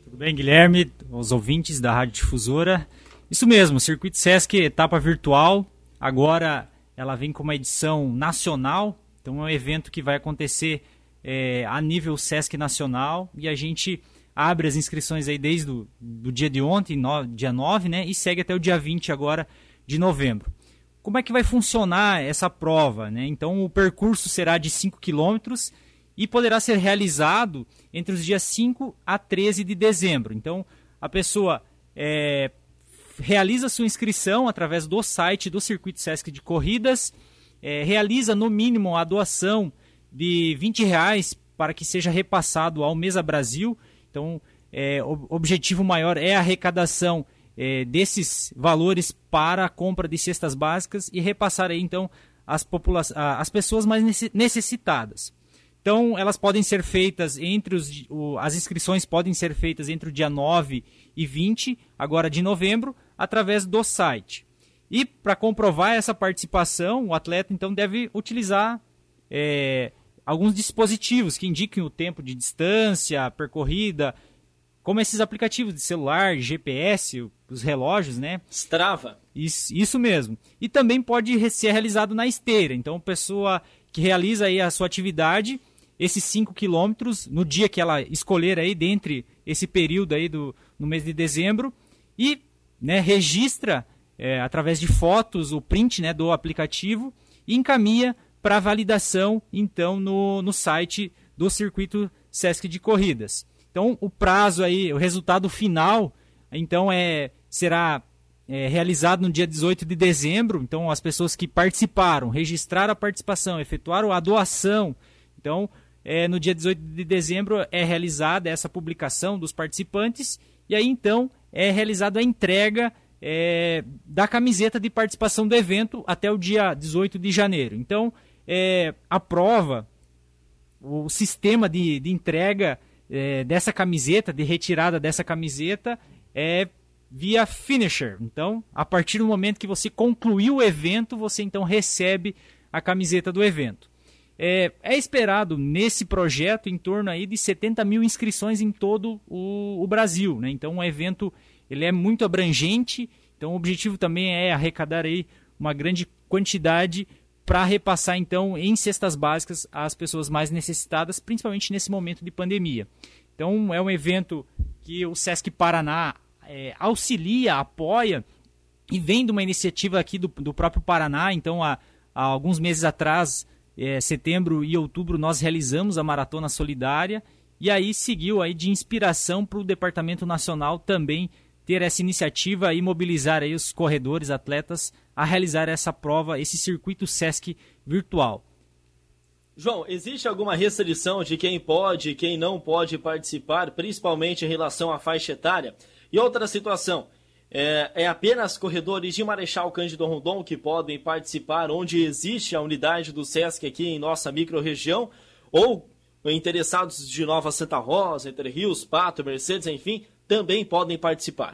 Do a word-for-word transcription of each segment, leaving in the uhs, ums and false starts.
Tudo bem, Guilherme, os ouvintes da Rádio Difusora. Isso mesmo, Circuito Sesc etapa virtual, agora ela vem com uma edição nacional, então é um evento que vai acontecer é, a nível Sesc nacional, e a gente abre as inscrições aí desde o do dia de ontem, no, dia nove, né, e segue até o dia vinte agora de novembro. Como é que vai funcionar essa prova, né? Então o percurso será de cinco quilômetros e poderá ser realizado entre os dias cinco a treze de dezembro. Então a pessoa é, realiza sua inscrição através do site do Circuito Sesc de Corridas, é, realiza no mínimo a doação de vinte reais para que seja repassado ao Mesa Brasil. Então é, o objetivo maior é a arrecadação é, desses valores para a compra de cestas básicas e repassar aí, então as, popula- as pessoas mais necessitadas. Então elas podem ser feitas entre os... O, as inscrições podem ser feitas entre o dia nove e vinte, agora de novembro, através do site. E para comprovar essa participação, o atleta então deve utilizar é, alguns dispositivos que indiquem o tempo de distância percorrida, como esses aplicativos de celular, G P S, os relógios, né? Strava. Isso, isso mesmo. E também pode ser realizado na esteira. Então a pessoa que realiza aí a sua atividade, esses cinco quilômetros, no dia que ela escolher aí, dentre esse período aí do, no mês de dezembro, e né, registra é, através de fotos o print, né, do aplicativo e encaminha para validação então no, no site do Circuito Sesc de Corridas. Então o prazo aí, o resultado final, então é, será é, realizado no dia dezoito de dezembro. Então as pessoas que participaram, registraram a participação, efetuaram a doação, então é, no dia dezoito de dezembro é realizada essa publicação dos participantes e aí então é realizada a entrega é, da camiseta de participação do evento até o dia dezoito de janeiro. Então é, a prova, o sistema de, de entrega é, dessa camiseta, de retirada dessa camiseta é via finisher. Então a partir do momento que você concluiu o evento, você então recebe a camiseta do evento. É, é esperado nesse projeto em torno aí de setenta mil inscrições em todo o, o Brasil, né? Então o evento ele é muito abrangente, então o objetivo também é arrecadar aí uma grande quantidade para repassar então em cestas básicas às pessoas mais necessitadas, principalmente nesse momento de pandemia. Então é um evento que o Sesc Paraná é, auxilia, apoia e vem de uma iniciativa aqui do, do próprio Paraná. Então há, há alguns meses atrás, É, setembro e outubro, nós realizamos a Maratona Solidária e aí seguiu aí de inspiração para o Departamento Nacional também ter essa iniciativa e mobilizar aí os corredores, atletas a realizar essa prova, esse circuito Sesc virtual. João, existe alguma restrição de quem pode e quem não pode participar, principalmente em relação à faixa etária? E outra situação, É, é apenas corredores de Marechal Cândido Rondon que podem participar, onde existe a unidade do Sesc aqui em nossa microrregião, ou interessados de Nova Santa Rosa, Entre Rios, Pato, Mercedes, enfim, também podem participar?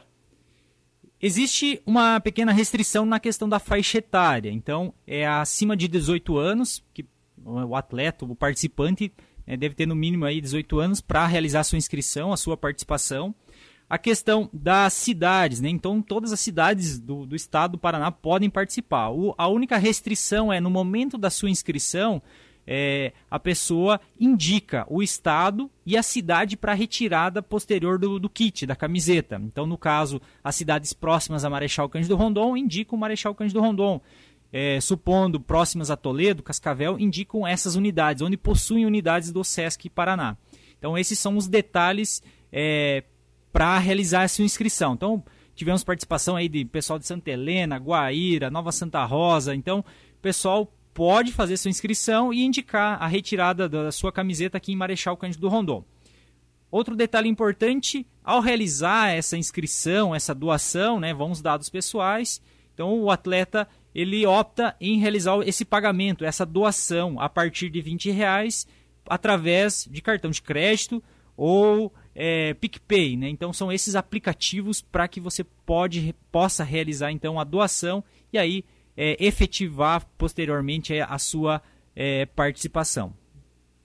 Existe uma pequena restrição na questão da faixa etária. Então, é acima de dezoito anos, que o atleta, o participante, é, deve ter no mínimo aí dezoito anos para realizar a sua inscrição, a sua participação. A questão das cidades, né? Então todas as cidades do, do estado do Paraná podem participar. O, a única restrição é no momento da sua inscrição, é, a pessoa indica o estado e a cidade para retirada posterior do, do kit, da camiseta. Então no caso, as cidades próximas a Marechal Cândido Rondon indicam Marechal Cândido Rondon. É, supondo próximas a Toledo, Cascavel, indicam essas unidades, onde possuem unidades do Sesc Paraná. Então esses são os detalhes é, para realizar essa inscrição. Então, tivemos participação aí de pessoal de Santa Helena, Guaíra, Nova Santa Rosa. Então, o pessoal pode fazer sua inscrição e indicar a retirada da sua camiseta aqui em Marechal Cândido Rondon. Outro detalhe importante, ao realizar essa inscrição, essa doação, né, vão os dados pessoais. Então, o atleta ele opta em realizar esse pagamento, essa doação a partir de vinte reais através de cartão de crédito ou É, PicPay, né? Então são esses aplicativos para que você pode, possa realizar então a doação e aí é, efetivar posteriormente a sua é, participação.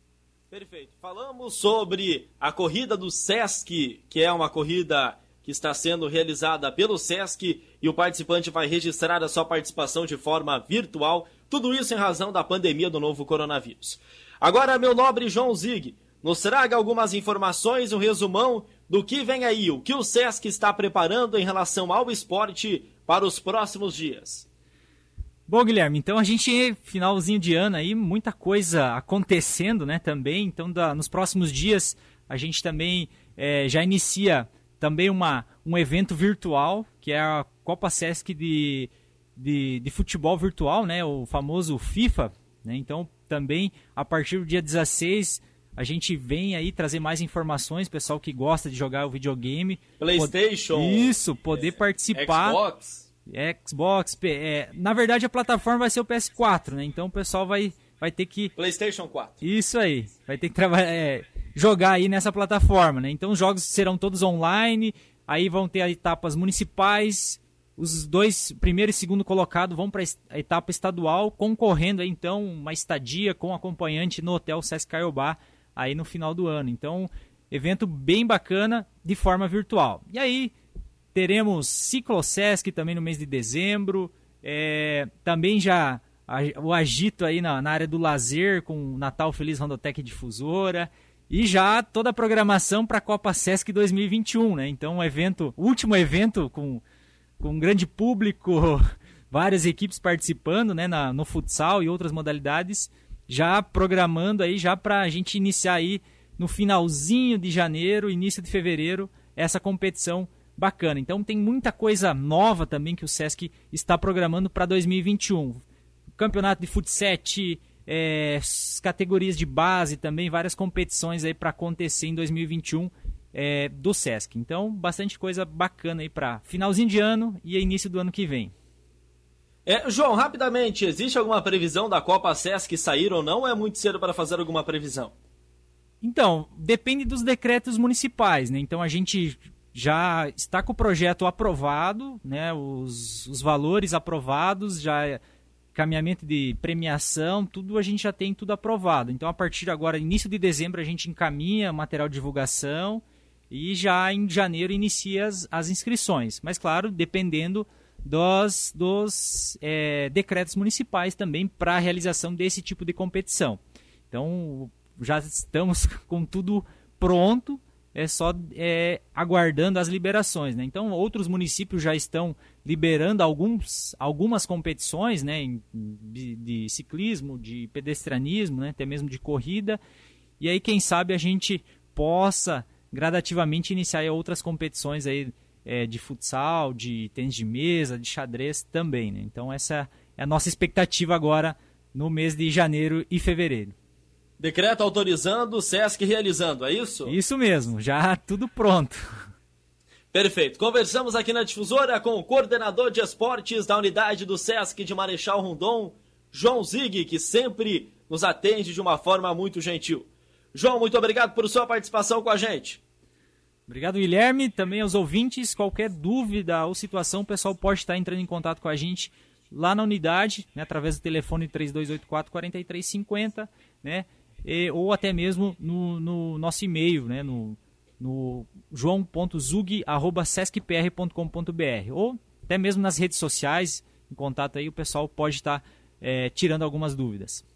Perfeito. Falamos sobre a corrida do Sesc, que é uma corrida que está sendo realizada pelo Sesc, e o participante vai registrar a sua participação de forma virtual, tudo isso em razão da pandemia do novo coronavírus. Agora, meu nobre João Zig, nos traga algumas informações, um resumão do que vem aí, o que o Sesc está preparando em relação ao esporte para os próximos dias. Bom, Guilherme, então a gente, finalzinho de ano aí, muita coisa acontecendo, né, também, então da, nos próximos dias a gente também é, já inicia também uma, um evento virtual, que é a Copa Sesc de, de, de futebol virtual, né, o famoso FIFA, né, então também a partir do dia dezesseis a gente vem aí trazer mais informações, pessoal que gosta de jogar o videogame. PlayStation. Pod... Isso, poder é, participar. Xbox. Xbox. É, na verdade a plataforma vai ser o P S quatro, né? Então o pessoal vai, vai ter que... PlayStation quatro. Isso aí, vai ter que trabalhar, é, jogar aí nessa plataforma, né? Então os jogos serão todos online, aí vão ter etapas municipais, os dois, primeiro e segundo colocado, vão para a etapa estadual, concorrendo aí então uma estadia com acompanhante no Hotel Sesc Caiobá, aí no final do ano. Então, evento bem bacana de forma virtual. E aí, teremos Ciclosesc também no mês de dezembro, é, também já a, o agito aí na, na área do lazer, com Natal Feliz Rondotec Difusora, e já toda a programação para a Copa Sesc dois mil e vinte e um, né? Então, um evento, último evento com, com um grande público, várias equipes participando, né, na, no futsal e outras modalidades, já programando aí, já para a gente iniciar aí no finalzinho de janeiro, início de fevereiro, essa competição bacana. Então tem muita coisa nova também que o Sesc está programando para dois mil e vinte e um. Campeonato de futsal, é, categorias de base também, várias competições aí para acontecer em dois mil e vinte e um é, do Sesc. Então bastante coisa bacana aí para finalzinho de ano e início do ano que vem. É, João, rapidamente, existe alguma previsão da Copa Sesc sair ou não? Ou é muito cedo para fazer alguma previsão? Então, depende dos decretos municipais, né? Então a gente já está com o projeto aprovado, né? Os, os valores aprovados, já caminhamento de premiação, tudo a gente já tem tudo aprovado. Então a partir de agora, início de dezembro, a gente encaminha material de divulgação e já em janeiro inicia as, as inscrições. Mas claro, dependendo dos, dos é, decretos municipais também para a realização desse tipo de competição. Então, já estamos com tudo pronto, é só é, aguardando as liberações, né? Então, outros municípios já estão liberando alguns, algumas competições, né, de, de ciclismo, de pedestrianismo, né, até mesmo de corrida, e aí, quem sabe, a gente possa gradativamente iniciar outras competições aí, É, de futsal, de tênis de mesa, de xadrez também, né? Então essa é a nossa expectativa agora no mês de janeiro e fevereiro. Decreto autorizando, o Sesc realizando, é isso? Isso mesmo, já tudo pronto. Perfeito. Conversamos aqui na Difusora com o coordenador de esportes da unidade do Sesc de Marechal Rondon, João Zig, que sempre nos atende de uma forma muito gentil. João, muito obrigado por sua participação com a gente. Obrigado, Guilherme. Também aos ouvintes, qualquer dúvida ou situação, o pessoal pode estar entrando em contato com a gente lá na unidade, né, através do telefone três dois oito quatro, quatro três cinco zero, né, e, ou até mesmo no, no nosso e-mail, né, no, no joão ponto zug arroba sesc p r ponto com ponto b r, ou até mesmo nas redes sociais, em contato aí, o pessoal pode estar é, tirando algumas dúvidas.